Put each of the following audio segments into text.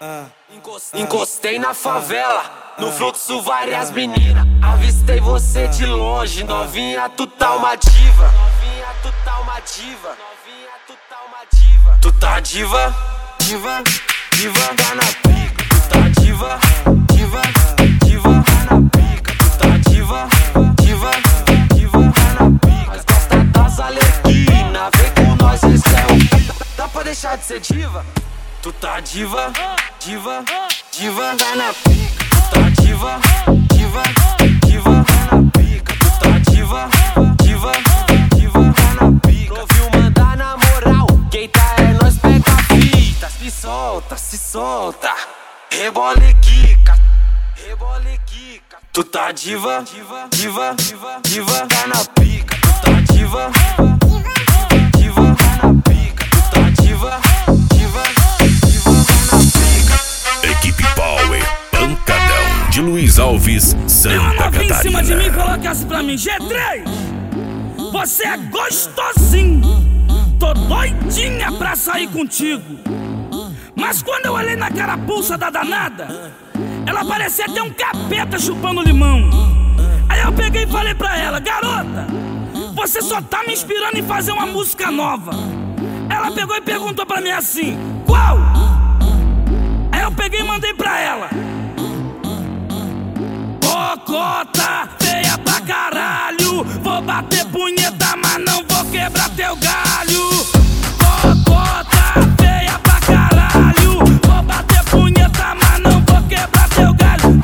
Encostei na favela, no fluxo várias meninas. Avistei você de longe, novinha, tu tá uma diva. Novinha, tu tá uma diva. Novinha, tu tá uma diva. Tu tá diva, diva, diva, tá na pica. Tu tá diva, diva, diva, tá na pica. Tu tá diva, diva, diva, tá na pica. Mas gosta das alerquinas, vem com nós, esse é o... Dá pra deixar de ser diva? Tu tá diva, diva, diva, tá na pica. Tu tá diva, diva, diva, tá na pica. Tu tá diva, diva, diva, tá na pica. Ouviu mandar na moral, quem tá é nós, pega a fita. Se solta, se solta, rebole quica, rebole quica. Tu tá diva, diva, diva, diva, tá na pica. Tu tá diva, diva, tá na pica. Tu tá diva, diva, diva, tá na pica. Equipe Power, pancadão de Luiz Alves, Santa Catarina. Em cima de mim, coloca-se pra mim, G3. Você é gostosinho, tô doidinha pra sair contigo. Mas quando eu olhei na carapuça da danada, ela parecia até um capeta chupando limão. Aí eu peguei e falei pra ela: garota, você só tá me inspirando em fazer uma música nova. Ela pegou e perguntou pra mim assim: qual? Aí eu peguei e mandei pra ela: cocota, feia pra caralho. Vou bater punheta, mas não vou quebrar teu galho. Cocota, feia pra caralho. Vou bater punheta, mas não vou quebrar teu galho.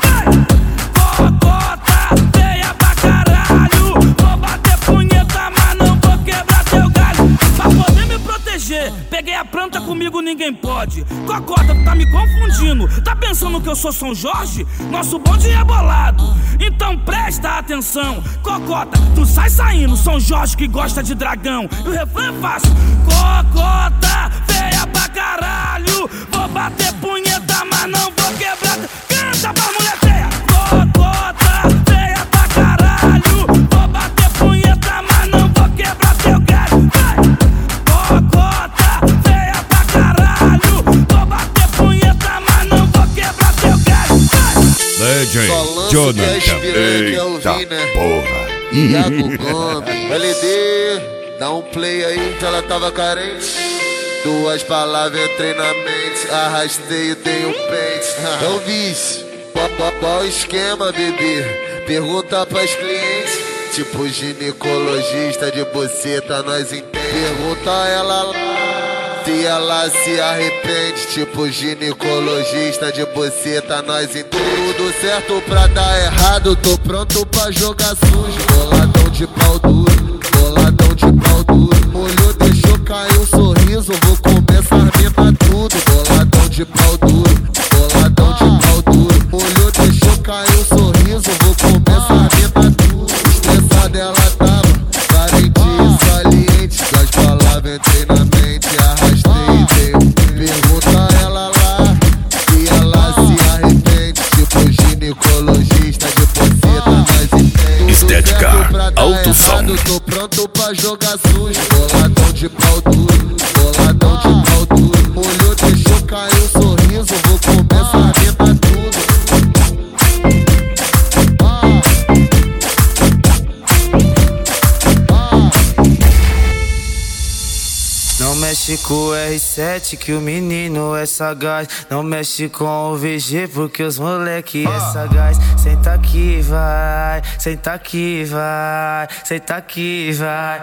Cocota, feia pra caralho. Vou bater punheta, mas não vou quebrar teu galho. Pra poder me proteger, peguei a planta, comigo ninguém pode. Cocota, tu tá me confundindo. Tá pensando que eu sou São Jorge? Nosso bonde é bolado, então presta atenção. Cocota, tu sai saindo, São Jorge que gosta de dragão. E o refrão é fácil: cocota, feia pra caralho. Vou bater punheta, mas não vou quebrar. Canta pra mulher feia. Cocota, feia pra caralho. Vou bater punheta, mas não vou quebrar teu galho. Cocota, feia pra caralho. Vou bater punheta, mas não vou quebrar teu galho. Legend, Jonathan, eita porra. Iago Gomes, LD, dá um play aí que ela tava carente. Duas palavras entrei na mente, arrastei e dei um pente. É o vício, qual esquema, bebê? Pergunta pras clientes, tipo ginecologista de buceta, nós entende. Pergunta ela lá, se ela se arrepende, tipo ginecologista de buceta, nós entende. Tudo certo pra dar errado, tô pronto pra jogar sujo. Boladão de pau duro, boladão de pau duro. Molhou, deixou cair um sorriso, vou começar a arrebentar tudo. Boladão de pau duro, boladão de pau duro. Molhou, deixou cair um sorriso, vou começar a arrebentar tudo. Estressada ela tava, carente e saliente. Das palavras entrei na mente, arrastei e dei. Pergunta ela lá, se ela se arrepende, tipo ginecologista de buceta, nós entende. Estética, alto som. Tô pronto pra jogar sujo. Boladão de pau duro, boladão de pau duro. Molhou, deixou cair um sorriso, vou começar a arrebentar tudo. Não mexe com o R7 que o menino é sagaz. Não mexe com o VG porque os moleque é sagaz. Senta aqui, vai, senta aqui, vai, senta aqui, vai.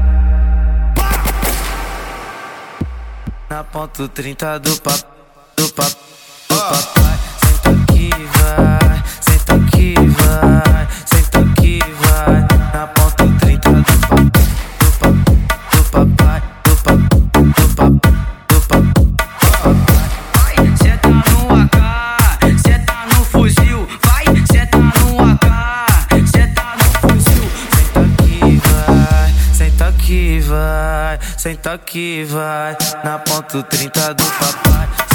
Na ponto 30 do papai. Senta aqui, vai, senta aqui, vai, senta aqui, vai. Na ponto 30 do papai. Senta no AK, senta no fuzil. Vai, senta no AK, senta no fuzil. Senta aqui, vai, senta aqui, vai, senta aqui, vai. Na ponto 30 do papai.